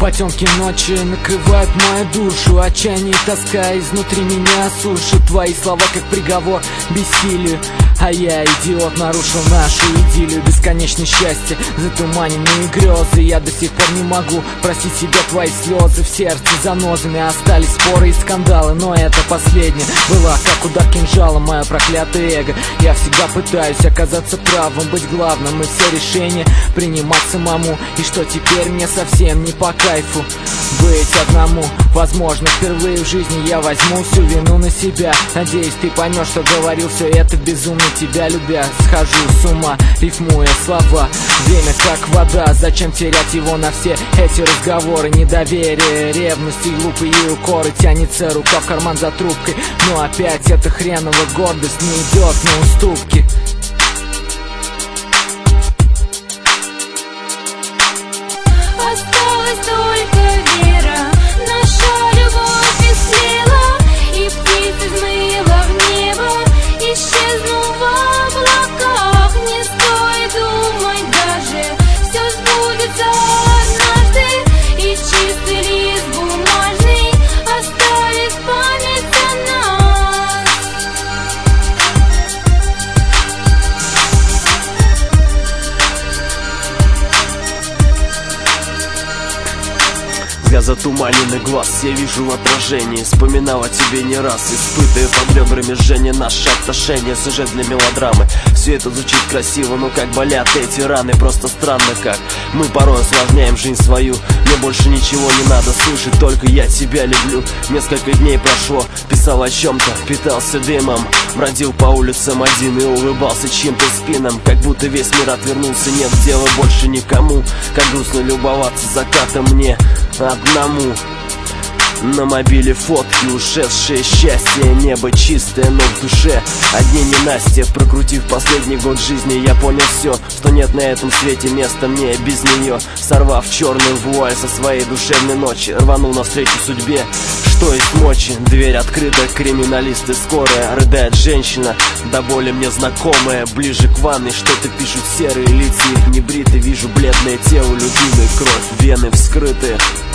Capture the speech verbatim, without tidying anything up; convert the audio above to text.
Потемки ночи накрывают мою душу, отчаяние и тоска изнутри меня сушит. Твои слова как приговор бессилию, а я, идиот, нарушил нашу идиллию. Бесконечное счастье, затуманенные грезы. Я до сих пор не могу простить себе твои слезы. В сердце занозами остались споры и скандалы, но это последнее было как удар кинжалом, мое проклятое эго. Я всегда пытаюсь оказаться правым, быть главным и все решения принимать самому. И что теперь мне совсем не по кайфу быть одному. Возможно, впервые в жизни я возьму всю вину на себя. Надеюсь, ты поймешь, что говорил все это безумно. Тебя любя, схожу с ума, рифмуя слова. Время как вода, зачем терять его на все эти разговоры? Недоверие, ревность и глупые укоры. Тянется рука в карман за трубкой, но опять эта хренова гордость не идет на уступки. Осталась только вера, наша любовь исцела, и птица взмыла в небо, исчезну в облаках. Не стоит думать даже, все сбудется однажды, и чистый лист бумажный оставит память о нас. Взгляд затуманенный глаз, я вижу в отражении. Вспоминал о тебе не раз, испытывая под ребрами жжение наши отношения. Сюжет для мелодрамы, все это звучит красиво, но как болят эти раны. Просто странно, как мы порой осложняем жизнь свою. Мне больше ничего не надо слышать, только я тебя люблю. Несколько дней прошло, писал о чем-то, питался дымом, бродил по улицам один и улыбался чьим-то спинам. Как будто весь мир отвернулся, нет дела больше никому. Как грустно любоваться закатом мне одному. На мобиле фотки, ушедшее счастье. Небо чистое, но в душе одни ненастья. Прокрутив последний год жизни, я понял все, что нет на этом свете места мне без нее. Сорвав черную вуаль со своей душевной ночи, рванул навстречу судьбе, что есть мочи. Дверь открыта, криминалисты скорая. Рыдает женщина, до боли мне знакомая. Ближе к ванной что-то пишут серые лица, их не бриты. Вижу бледное тело любимой, кровь, вены вскрыты.